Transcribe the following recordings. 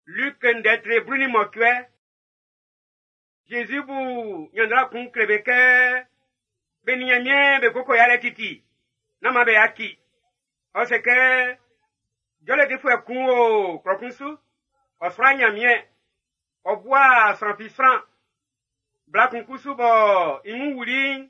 Luc ndetre bruni mokwe. Jésus bu nyandra kun krebeke. Beniamien be koko yale titi. Nama be aki. Oseke. Jole di fwe kun o krokunsu. Osra nyamien. Obwa sanfisran. Blakun kusu bo imu wuli.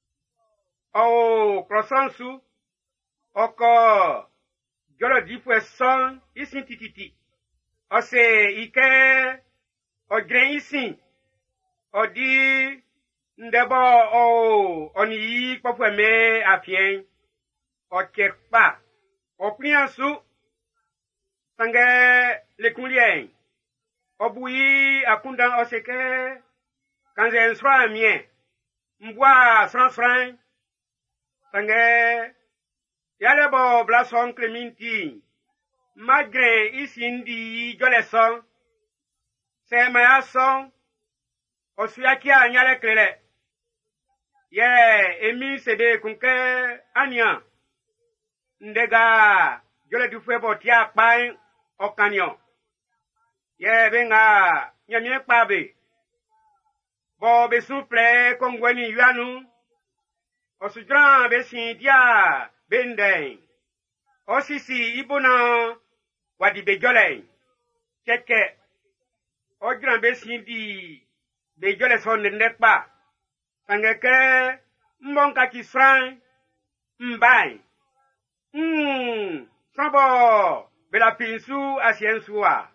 O krosansu. Oko. Jole di fwe son. Isin tititi. Ose ike. O gren isin. Odi. Ndebo o. Oni popwe me afien. O kekpa. O priansu. Sange le kunlien. Obuyi akundan oseke. Kanze nsra mien. Mbwa franc. Sange. Yalebo blason kleminti. Magre isindi joleson. Se maya son. Osuyakia nyale klele. Ye emi sebe kunke anya. Ndega jole du fwebo tia kpain okanyon. Ye benga nyamye kpabe. Bo be souple kongweni yuanu. Osudran be sindia benden. Osisi ibona wadi be jole. Cheke. Odran be sindi be jole son nekpa. Sangeke mbonka kisran mbai. Sambo bela pinsu asiensua.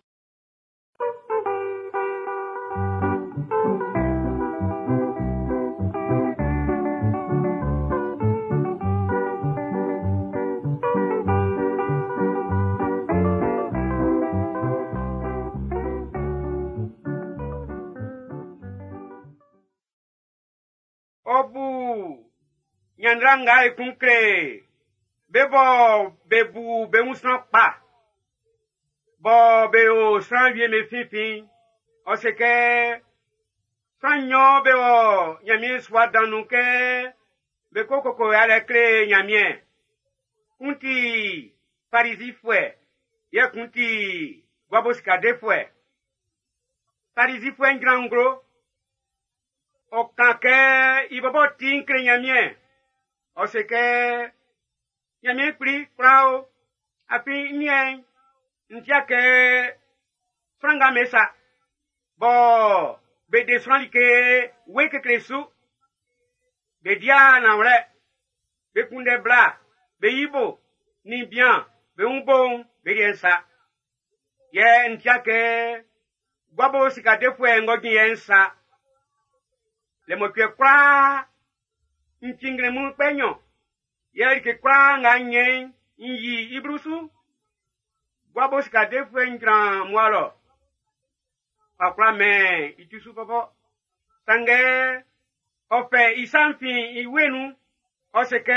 Obu nyandrangay kunkre. Bebo bebu bemusan pa. Bo be o san vie me fifin. O seke sanyo be o nyamien swa danuke. Be koko yale kle nyamien. Kunti parisi fwe. Ye kunti gwaboska de fwe. Parisi fwe ngro. O kanke ibobo tinkre nyamien. O seke nyamien pri krao. Api nyen. Ntiake franga mesa. Bo be desran like weke kresu. Be dia na wre. Be kunde bla. Be ibo. Ni bien. Be unbon. Be yensa. Ye ntiake. Gwabo sika defwe ngogi yensa. Le mokwe kwa. Ntingre mu penyo. Ye ke kwa nga nyen. Nyi ibrusu. Gwabos ka defwe ngran mwalo. Pakla me itusu popo. Sange ofe isanfin iwenu. Oseke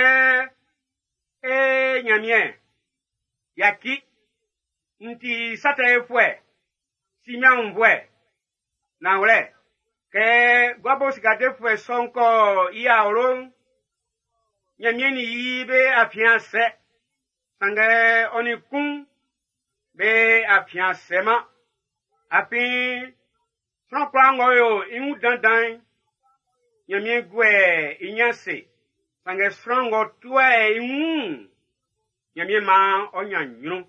nyamien. Yaki. Nti sate efwe. Simya mvwe. Na ule. Ke gwabos ka defwe sonko iya oron. Nyamien ni yibe afianse. Sange onikun. Be afiansema. Api. Frankwango yo imu dandan. Nyamien gwe inyanse. Sange frango tuwe imu. Nyamien ma onyanyon.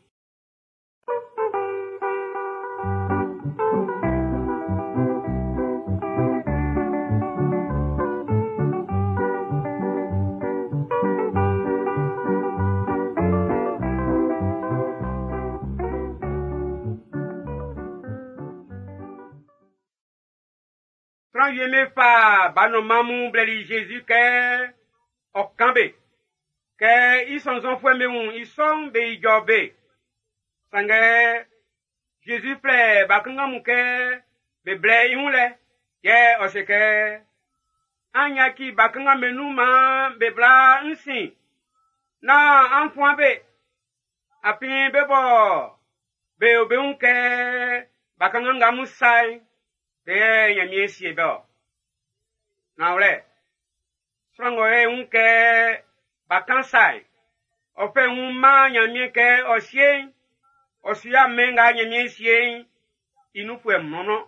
Yeme fa bano mamu bleli Jésus ke okambe ke isonzon fwe meun ison be ijobe sange Jésus ple bakanga muke be ble iunle ye oseke anya ki bakanga menu ma be bla nsin na anfwan be api bebo be unke bakanga ngamu sai te nyamie siebe na ule frango unke bakansai ofe ma nyamie ke osien osia menga nyamie sien il nous faut non.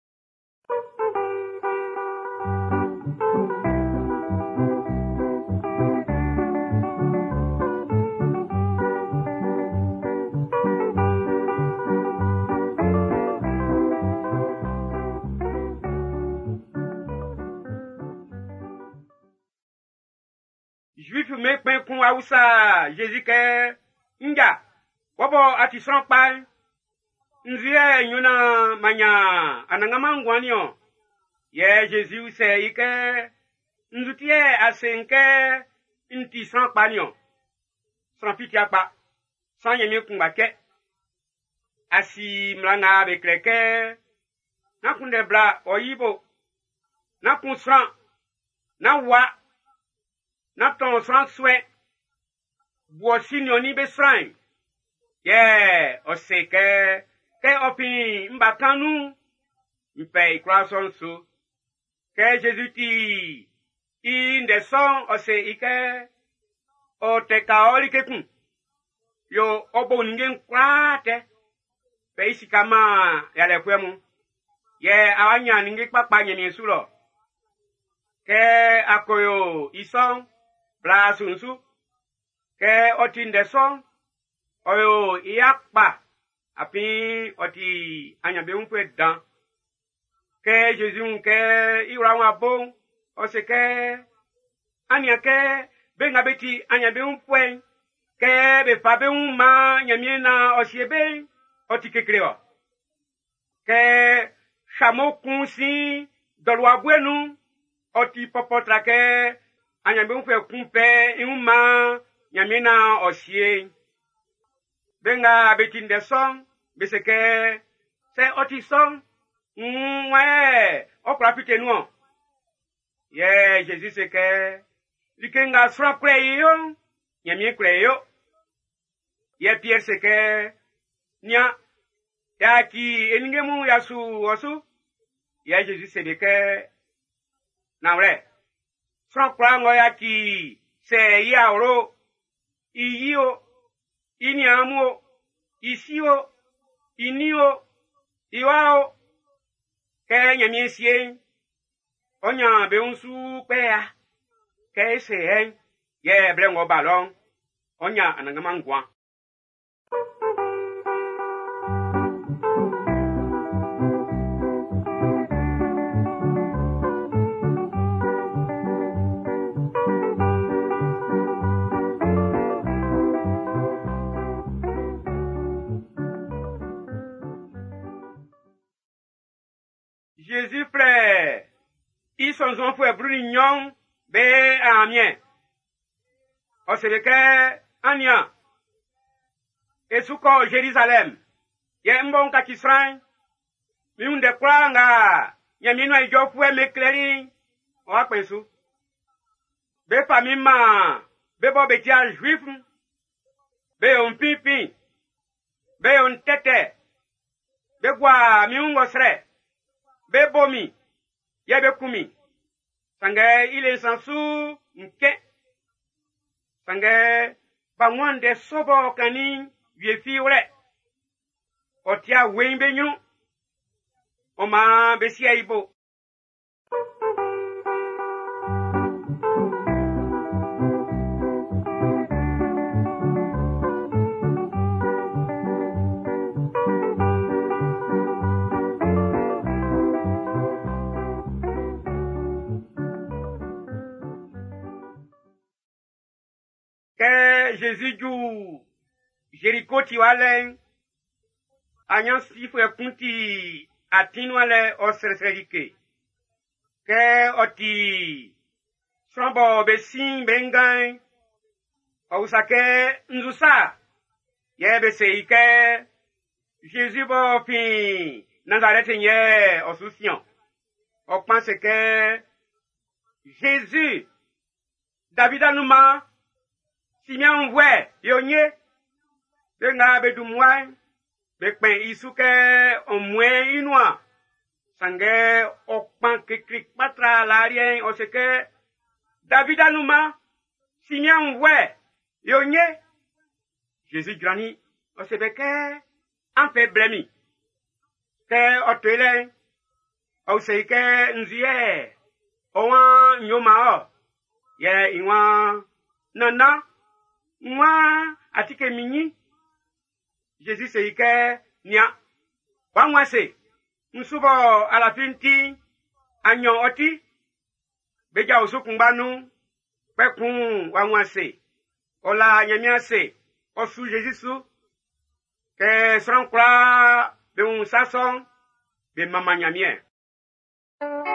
Juif me pen kun Hausa Jésus ke nga wobo atisan pa nzie nyuna manya anangama ngwanio ye Jésus se ike nzutie asenke nti san panio san fitia pa san yemi kun bake asi mlanga be kreke na kun de bla oyibo na kun san na wa na ton san swe bosi nyoni be san o se ke opi mbakanu mpe ikwason so ke Jésus ti in de son o se ike o te kaoli ke kun yo obo ngen kwate pe isi kama ya le kwemu awanya ninge papa nyemi sulo ke akoyo ison bla sunsu ke otinde son oyo iakpa api oti anyabe unpe dan ke Jésus ke iwa wa bon o se ke anya ke benga beti anyabe unpe ke be fabe uma nyamiena o siebe oti kekreo ke chamo kunsi dolwa buenu oti popotra ke anyambe unfe kumpe uma nyamina osie benga betinde son beseke se oti son mwe oprafite nuo Jésus seke likenga sra preyo nyamie preyo Pierre seke nya yaki eningemu yasu osu Jésus sebeke nawre Frank Prango yaki se yaoro iyio iniamo isio inio iwao ke nyamiesie onya beunsu pea ke se ye brengo balon onya anangama ngwa Jésus frère, ils sont enfants brunignon, be amien. O se que ania. Et suko Jérusalem. Ye mbon kakisran. Mi unde kwanga. Ye minwa ijofwe mekleri. O akwensu. Be famima. Be bo betia juif. Be on pipi. Be on tete. Be kwa mi ungo sre. Bebomi, yabekumi, sange ile sansu nke, sange bangwande sobo kani viefi ure, otia wembenyu, oma besia ibo. Jésus du Jéricho ti wale anyan sifre kunti atinwale osreserike ke oti sombo besin bengan osake nzusa ye beseike Jésus bo fin Nazareth nye osusion o pense que Jésus David anuma Simeon vwe yonye benga bedumwa bekpen isuke omwe inwa sange okpan kikrik patra larien oseke David anuma Simeon vwe yonye Jésus grani osebeke en feblemi ke otele o se ke nzie o wa nyoma o ye iwa nana nwa atike minyi Jésus se ke nia wa nwa se nsubo alafinti anyo oti beja osukungbanu pekun wa nwa se ola nyamia se osu Jésus su ke srankra be un sason be mama nyamie